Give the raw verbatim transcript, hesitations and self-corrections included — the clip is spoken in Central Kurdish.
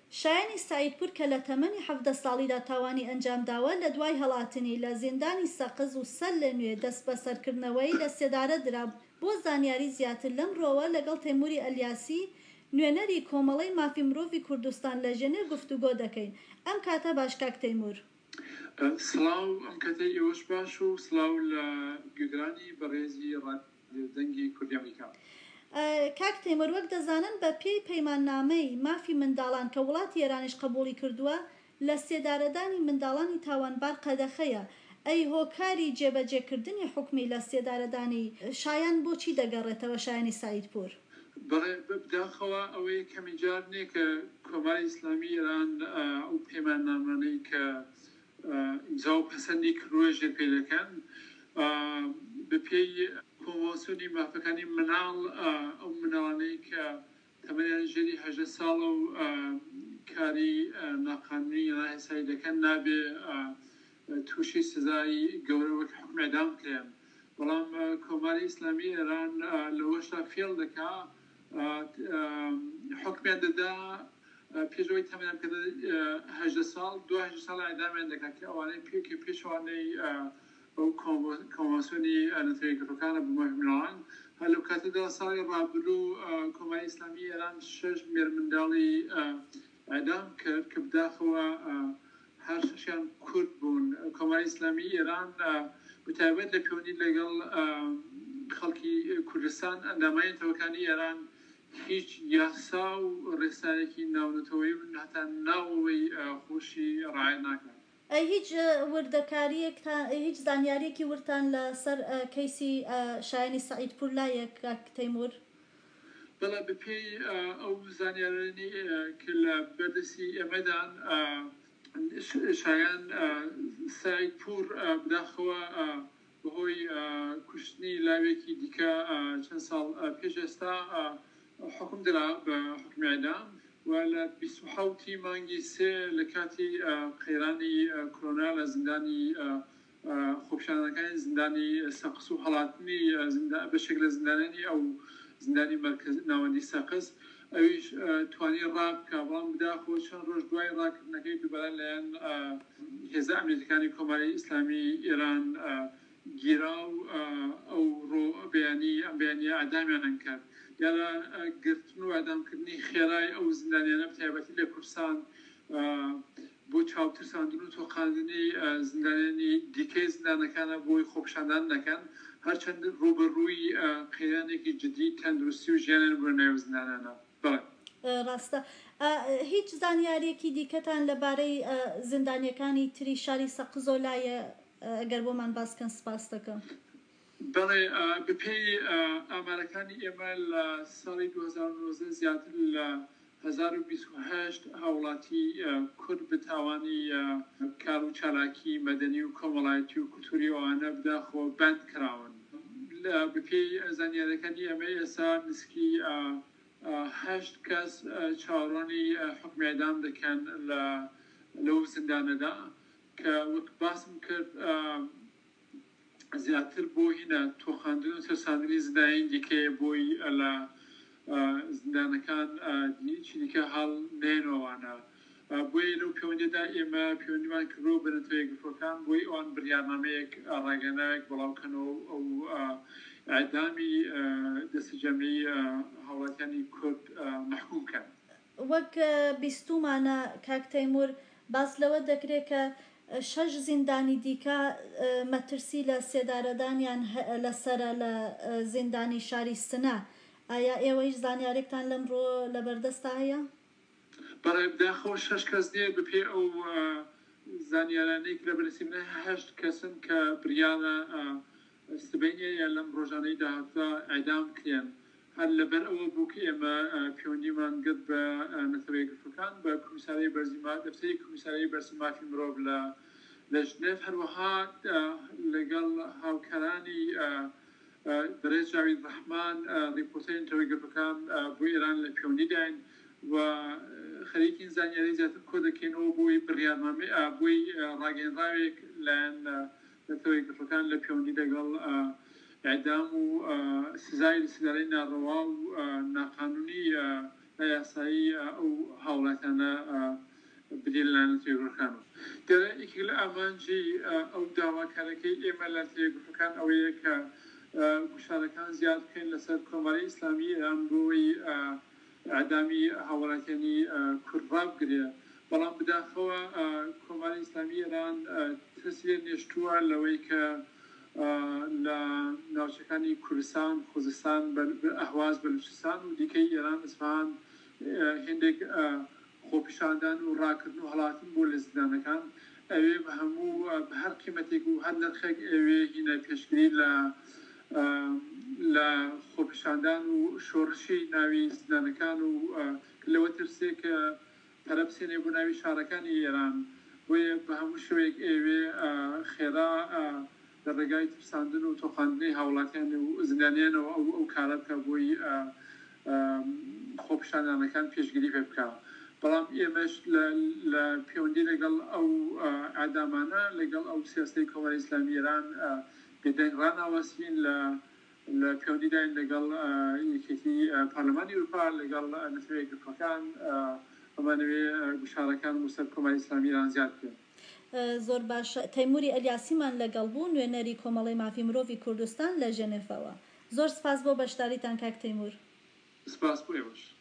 شایانی سعیدپور کە لە تەمەنی حەڤدە ساڵیدا تاوانی ئەنجام داوە لە دوای هەڵاتنی لە زیندانی سەقز و سەر لە نوێ دەست بە سەرکردنەوەی لە سێدارە درا. بۆ زانیاری زیاتر لەم ڕۆوە لەگەڵ تەیموری ئەلیاسی نوێنەری کۆمەڵەی مافی مرۆڤی کوردستان لە ژێنێ گفتوگۆ دەکەین. ئەم کاتە باش کاک تەیمور. سڵاو، ئەم کاتەی ئێوەش باش و سڵاو لە گوێگرانی بەڕێزی ڕادیۆدەنگی کوردی ئەمریکا. کاک تەیمور، وەک دەزانن بە پێی پەیماننامەی مافی منداڵان کە وڵاتی ئێرانیش قبوڵی کردووە لە سێدارەدانی منداڵانی تاوانبار قەدەخەیە. ئەی هۆکاری جێبەجێکردنی حکمی لە سێدارەدانی شایان بۆچی دەگەڕێتەوە شایانی سعیدپور؟ بەڵێ بداخەوە ئەوەی کەمی جار نییە کە کۆماری ئیسلامی ئێران ئەو پەیماننامانەی کە ئیمزا و پەسەندی کردووە ژێر پێ دەکەن بە پێی کۆنڤەنسیۆنی مافەکانی مناڵ، ئەو مناڵانەی کە تەمەنیان ژێری هەژدە ساڵە و کاری ناقانونی ناهێسایی دەکەن نابێ تووشی سزای گەورە وەک حکم ئێدام بکرێن. بەڵام کۆماری ئیسلامی ئێران لەوەشدا فێڵ دەکا، حکمیان دەدا پێشەوەی تەمەنیان کە هەژدە ساڵ دوای هەژدە ساڵ ئێدامیان دەکات کە ئەوانەی پێکێ پێشەوانەی ئەو کۆنڤەنسیۆنی نەتەوەیەکگرتوەکانە بۆ مافی مناڵان. هەر لەو کاتەدا ساڵی ڕابردوو کۆماری ئیسلامی ئێران شەش مێر منداڵی ئەعدام کرد کە بداخەوە هەر شەشیان کورد بوون. کۆماری ئیسلامی ئێران بەتایبەت لە پەیوەندی لەگەڵ خەڵکی کوردستان ئەندامەتەوەکانی ئێران هیچ یاسا و ڕێسایەکی ناونەتەوەی و هەتا ناوەوەی خۆشی ڕعایەت ناکات. هیچ وردەکاریەک هیچ زانیاریەکی ورتان لەسەر کەیسی شایانی سعیدپور لایە کاک تەیمور؟ بەڵێ بەپێی ئەو زانیارانی کە لە بەردەستی ئێمەدان شایان سعیدپور بداخەوە بەهۆی کوشتنی لاوێکی دیکە چەند ساڵ پێش ئێستا حکم درا بە حکمی ئێدام و لە بیست و حەوتی مانگی سێ لە کاتی قەیرانی کۆرۆنا لە زیندانی خۆپیشاندنەکانی زیندانی سەقز و هەڵاتنی بەشێک لە زیندانانی ئەو زیندانی ناوەندی سەقز ئەویش توانی ڕابکە. بەڵام بداخەوە چەند ڕۆژ دوای ڕاکردنەکەی دووبارە لەلایەن هێزە ئەمریکانی کۆماری ئیسلامی ئێران گیرا و ئەو ڕۆ بەیانی ئەم بەیانیە ئەعدامیان کرد. یادا گرتن و ئەعدامکردنی خێرای ئەو زیندانیانە بەتایبەتی لە کوردستان بۆ چاوترساندن و تۆقاندنی زیندانیانی دیکەی زیندانەکانە بۆی خۆپیشاندان دەکەن، هەرچەند ڕوبەڕووی قەیرانێکی جدی تەندروستی و ژیانیان بۆ نێو زیندانانە. ڕاستە. هیچ زانیاریەکی دیکەتان لەبارەی زیندانیەکانی تری شاری سەقزۆ لایە ئەگەر بۆمان باسکەن سپاس دەکەم. بەڵێ بەپێی ئامارەکانی ئێمە لە ساڵی دوو هەزار و نۆزدە زیاتر لە هەزار و بیست و هەشت هاوڵاتی کورد بەتاوانی کار و چالاکی مەدەنی و کۆمەڵایەتی و کولتوری ئەوانە بداخەوە بەند کراون. بەپێی زانیاریەکانی ئێمە ئێستا نزیکی هەشت کەس چاوەڕوانی حکمی ئێدام دەکەن لەو زیندانەدا کە وەک باسم کرد زیاتر بۆ هینە تۆخاندن و ترساندنی زیندانی دیکەیە بۆی لە زیندانەکان چی دیکە هەڵ نێنەوەوانە. بۆی لەو پەیوەندیدا ئێمە پەیوەندیمان کردووە بە نەتەوەیەکگرتوەکان بۆی ئەوان بڕیارنامەیەک ڕاگەناوێک بەڵاوکەنەوە ئەو ئەعدامی دەستەجەمعی هاوڵاتیانی کورد محکوم کەن. وەک بیستومانە کاک تەیمور باس لەوە دەکرێت کە شەش زیندانی دیکە مەترسی لە سێدارەدانیان لەسرە لە زیندانی شاری سنە. ئایا ئێوەیش زانیارێکتان لەمڕۆ لەبەردەستا هەیە؟ بەڵێ بداخەوە شەش کەس نیە بەپێی ئەو زانیارانەی لە بەرزی هەشت کەسن کە بریانە سبەینە یا لەم ڕۆژانەی داهاتوە ئەعدام کرێن. هەر لەبەر ئەوە بوو کە ئێمە پەیوەندیمان گرت بە نەتەوەیەکگرتوەکان بە کۆمیسارەی بەرزی دەفتەری کۆمیسارەی بەرزی مافی مرۆڤ لە لە ژنێف، هەروەها لەگەڵ هاوکارانی بەڕێز جاوید ڕەحمان ریپۆرتەری نەتەوەیەکگرتوەکان بۆ ئێران لە پەیوەندیداین و خەریکی زانیاری زیاتر کۆ دەکەینەوە بۆی بڕیارنامە بۆی ڕاگەیەنراوێک لەلایەن نەتەوەیەکگرتوەکان لە پەیوەندی لەگەڵ ئەعدام و سزای لە سزای ناڕەوا و ناقانونی یاسایی ئەو هاوڵاتانە بدێن لایەنە تێگەشتەکانەوە. دیارە یەکێک لە ئامانجی ئەو داواکارەکەی ئێمە لە تێگەشتەکان ئەوەیە کە گوشارەکان زیاد بکەین لەسەر کۆمەڵی ئیسلامی ئێران بۆی ئەعدامی هاوڵاتیانی کورد ڕابگرێ. بەڵام بداخەوە کۆمەڵی ئیسلامی ئێران ترسی نێشتووە لەوەی کە لە ناوچەکانی کوردستان، خوزستان، ئەهواز، بەلوچستان و دیکەی ئێران ئیسفەهان هێندێک خۆپیشاندان و ڕاکردن و هەڵاتن بۆ لە زیندانەکان ئەوێ بە هەموو بە هەر قیمەتێک و هەر نرخێک ئەوێ هینە پێشگیری لە لە خۆپیشاندان و شۆڕشی ناوی زیندانەکان و لەوە ترسێک پەرەبسێنێ بۆ ناوی شارەکانی ئێران بۆیە بە هەموو شوێک ئێوێ خێرا لە ڕێگای ترساندن و تۆقاندنی هاوڵاتیان و زیندانیانەوە ئەو کارە بکە بۆی خۆپیشاندانەکان پێشگیری پێ بکە. بەڵام ئێمەش لە پەیوەندی لەگەڵ ئەو ئەعدامانە لەگەڵ ئەو سیاسەی کۆمەڵی ئیسلامی ئێران بێدەنگ ڕاناوەسین لە لە پەیوەندیداین لەگەڵ یەکێتی پارلەمانی ئەوروپا لەگەڵ نەتەوەیە گرتوەکان ئەمانەوێ گوشارەکان بۆ سەر کۆمەڵی ئیسلامی ئێران زیاد بکەن. زۆر باش. تەیموری ئەلیاسیمان لەگەڵ بوو، نوێنەری کۆمەڵی مافی مرۆڤی کوردستان لە ژێنێڤەوە. زۆر سپاس بۆ بەشداریتان کاک تەیمور. سپاس بۆ ئێوەش.